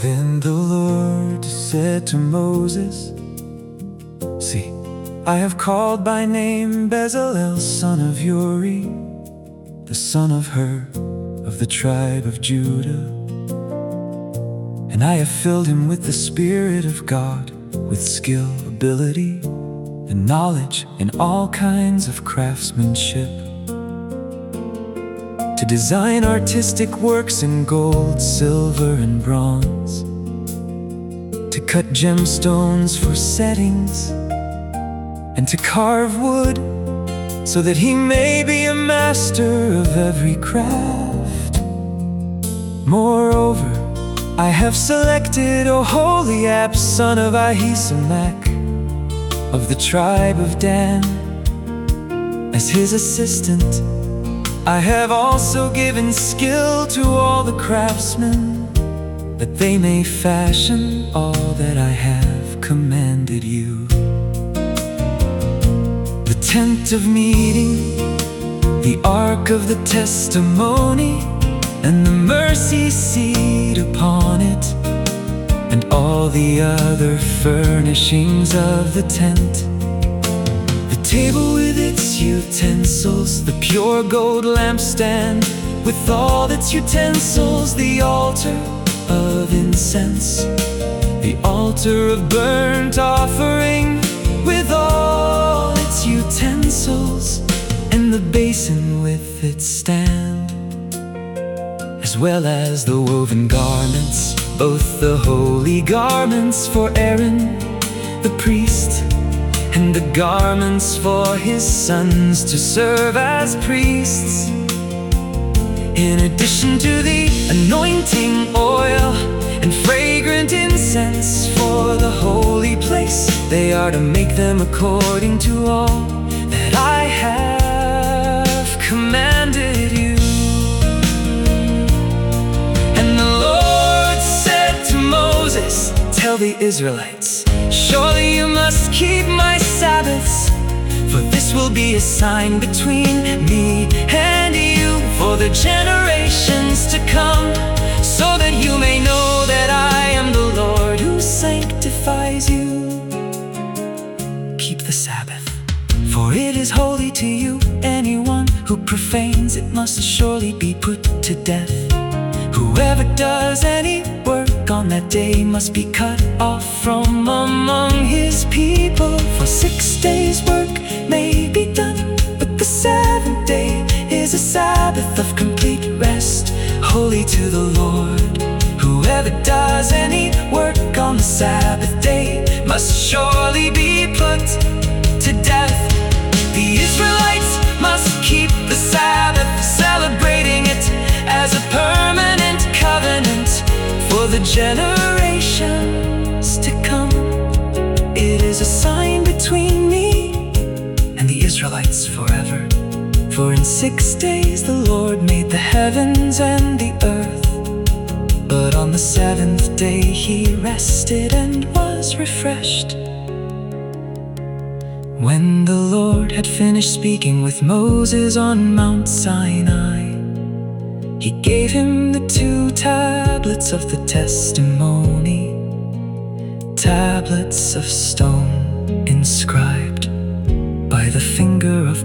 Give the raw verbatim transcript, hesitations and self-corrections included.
Then the Lord said to Moses, "See, I have called by name Bezalel, son of Uri, the son of Hur, of the tribe of Judah. And I have filled him with the Spirit of God, with skill, ability, and knowledge in all kinds of craftsmanship, to design artistic works in gold, silver, and bronze, to cut gemstones for settings, and to carve wood, so that he may be a master of every craft. Moreover, I have selected Oholiab, son of Ahisamach, of the tribe of Dan, as his assistant. I have also given skill to all the craftsmen, that they may fashion all that I have commanded you. The tent of meeting, the ark of the testimony, and the mercy seat upon it, and all the other furnishings of the tent, the table with its utensils, the pure gold lampstand with all its utensils, the altar of incense, the altar of burnt offering with all its utensils, and the basin with its stand, as well as the woven garments, both the holy garments for Aaron the priest, and the garments for his sons to serve as priests, in addition to the anointing oil and fragrant incense for the holy place. They are to make them according to all that I have commanded you. And the Lord said to Moses, "Tell the Israelites, surely you must keep my Sabbaths, for this will be a sign between me and you for the generations to come, so that you may know that I am the Lord who sanctifies you. Keep the Sabbath, for it is holy to you. Anyone who profanes it must surely be put to death. Whoever does any work on that day must be cut off from among his people. For six days work may be done, but the seventh day is a Sabbath of complete rest, holy to the Lord. Whoever does any work on the Sabbath day must surely be put to death. The Israelites must keep the Sabbath, celebrating it as a permanent covenant for the generations to come. It is a sign between me and the Israelites forever. For in six days the Lord made the heavens and the earth, but on the seventh day he rested and was refreshed." When the Lord had finished speaking with Moses on Mount Sinai, he gave him the two tablets of the testimony, tablets of stone inscribed by the finger of